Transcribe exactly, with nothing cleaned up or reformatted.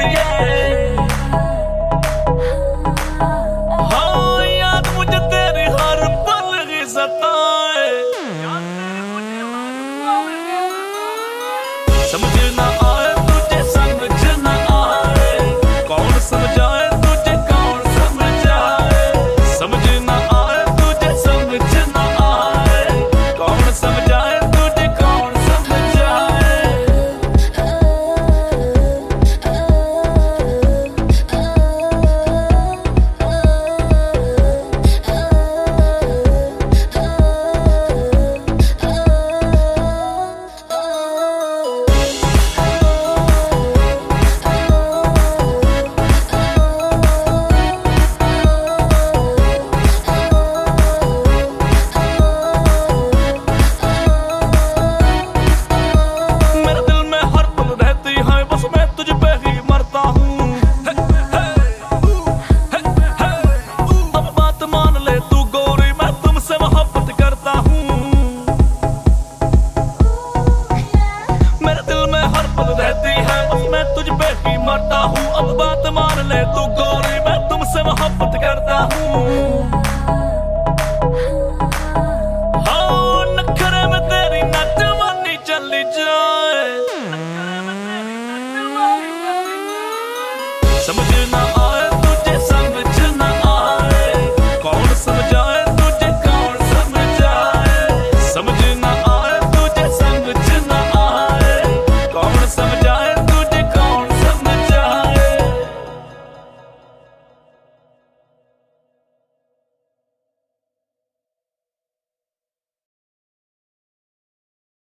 हाँ याद मुझे तेरी हर पल ही सताए, समझ ना आए तुझे समझ ना आए, कौन समझाए तुझे कौन समझाए, समझ ना आए तुझे समझ ना आए, कौन समझाए तुझे कौन समझाए। रहती है बस मैं तुझ पे ही मरता हूँ, अब बात मान ले तू गोरी।